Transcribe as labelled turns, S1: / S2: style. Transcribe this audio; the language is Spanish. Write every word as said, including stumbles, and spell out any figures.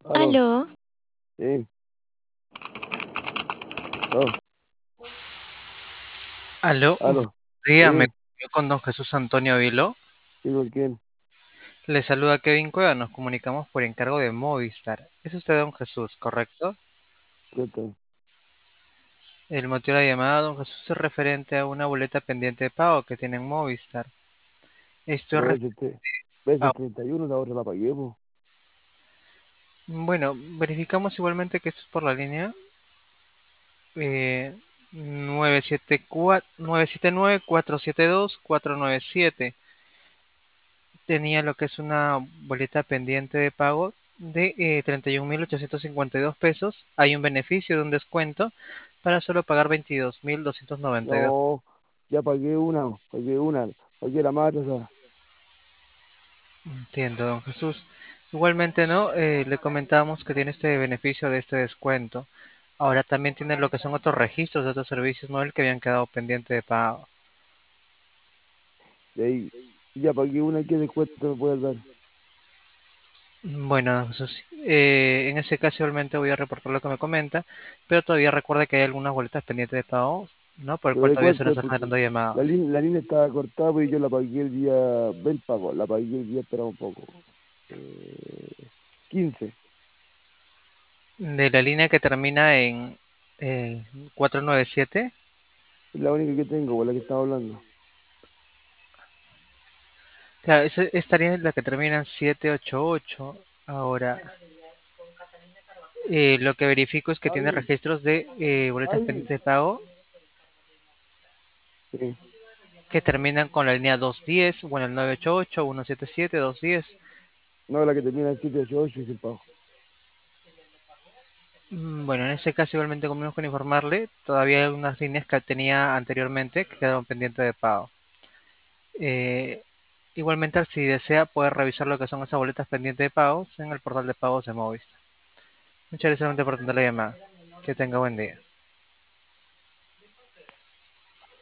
S1: Aló,
S2: Aló,
S1: sí, aló,
S2: Aló, buen
S1: aló,
S2: día, me
S1: sí,
S2: comunico con don Jesús Antonio Vilo.
S1: ¿sí con quién?
S2: Le saluda Kevin Cueva, nos comunicamos por encargo de Movistar. Es usted don Jesús, ¿correcto?
S1: Cuéntame.
S2: El motivo de la llamada, don Jesús, es referente a una boleta pendiente de pago que tiene en Movistar. Esto es
S1: Pero
S2: ref-
S1: ese, te, ese
S2: ah,
S1: treinta y uno, la otra la pagué, po.
S2: bueno, verificamos igualmente que esto es por la línea eh, nueve siete cuatro, nueve siete nueve, cuatro siete dos, cuatro nueve siete. Tenía lo que es una boleta pendiente de pago de eh, treinta y un mil ochocientos cincuenta y dos pesos. Hay un beneficio de un descuento para solo pagar veintidós mil doscientos noventa y dos.
S1: No, ya pagué una, pagué una, pagué la más atrasada.
S2: Entiendo, don Jesús. Igualmente, ¿no? Eh, le comentamos que tiene este beneficio de este descuento. Ahora también tiene lo que son otros registros de otros servicios móviles que habían quedado pendientes de pago.
S1: De ahí, ya pagué una, ¿qué descuento me puedes dar?
S2: Bueno, don Jesús, eh, en ese caso igualmente voy a reportar lo que me comenta, pero todavía recuerda que hay algunas boletas pendientes de pago, ¿no? Por el
S1: ¿Pero
S2: cual
S1: de
S2: todavía se
S1: cuánto
S2: nos
S1: es?
S2: está
S1: Porque
S2: generando
S1: la,
S2: llamados.
S1: línea la línea estaba cortada, pues yo la pagué el día, ven pago, la pagué el día, espera un poco, eh, quince,
S2: De la línea que termina en eh, cuatrocientos noventa y siete.
S1: es la única que tengo, por la que estaba hablando.
S2: Claro, esa- estaría en la que termina en setecientos ochenta y ocho. Ahora, eh, lo que verifico es que tiene
S1: Javi,
S2: registros de eh, boletas
S1: Javi,
S2: pendientes de pago
S1: sí,
S2: que terminan con la línea doscientos diez, bueno, el novecientos ochenta y ocho, ciento setenta y siete, doscientos diez.
S1: no, la que termina en siete ocho ocho y sin pago.
S2: Mm, Bueno, en ese caso igualmente conveniamos con informarle, todavía hay algunas líneas que tenía anteriormente que quedaron pendientes de pago. Eh, Igualmente, si desea, puede revisar lo que son esas boletas pendientes de pagos en el portal de pagos de Movistar. Muchas gracias por atender la llamada. Que tenga buen día.